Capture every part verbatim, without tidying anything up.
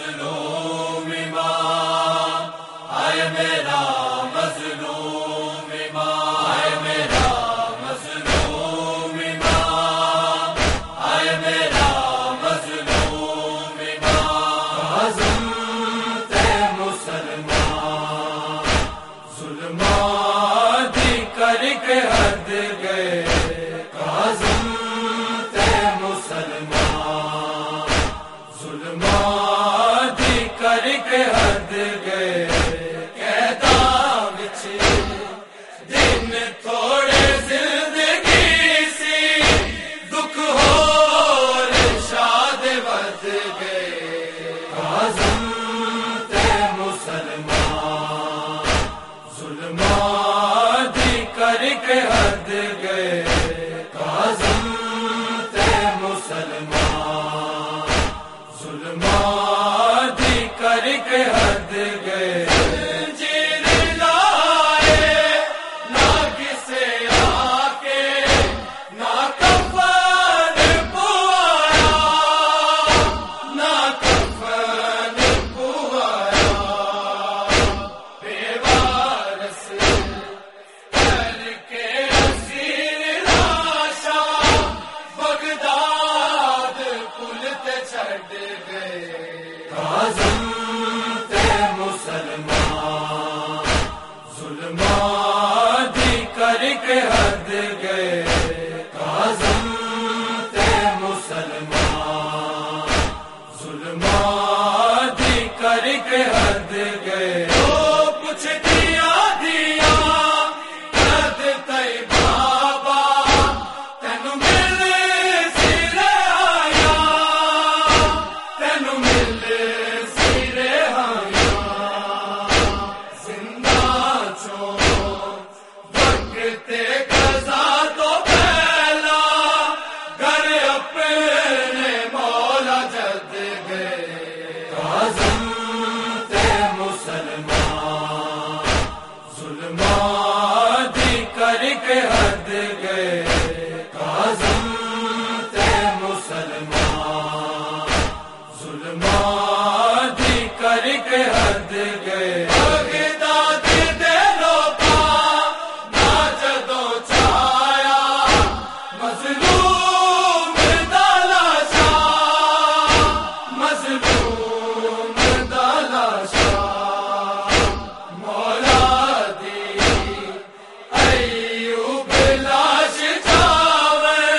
مظلوم امام، آئے میرا مظلوم امام، آئے میرا مظلوم امام، آئے میرا مظلوم امام، عظمت مسلمان ظلمات دی کر کے حد گئے، عظمت مسلمان ظلمات دی کر کے حد گئے، کہتا وچ دن تھوڑے زندگی سی، دکھ ہور شاد ود گئے، عظمت مسلمان ظلمات دی کر کے حد گئے، عظمت مسلمان ظلمات دی کر کے حد گئے، زنجیر لائے نہ کسے آکے نہ کفن پوایا، نہ کفن پوایا، بے وارث کر کے اسیر لاشا بغداد پل تے چھڈ گئے، عظمت مسلمان ظلمات دی کر کے حد گئے، عظمت مسلمان ظلمات دی کر کے حد گئے، تو کچھ دیا دیا حد تے بابا تینو مل سر آیا، تینو مل سر آیا، زندہ چو وقت قضا تو پہلا گھر اپنے مولا جد گئے، عظمت مسلمان ظلمات دی کر کے حد گئے، عظمت مسلمان ظلمات دی کر کے حد گئے، بغداد دے لوکاں نہ جدوں چایا مظلوم دا لاشا، مظلوم دا لاشا، مولا دی ایوب لاش جاوے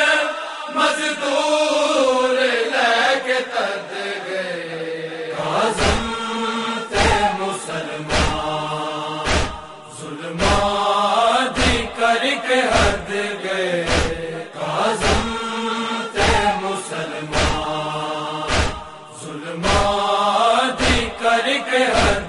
مزدور لے کے تد گئے، عظمت مسلمان ظلمات دی کر کے حد گئے، عظمت مسلمان ظلمات دی کر کے حد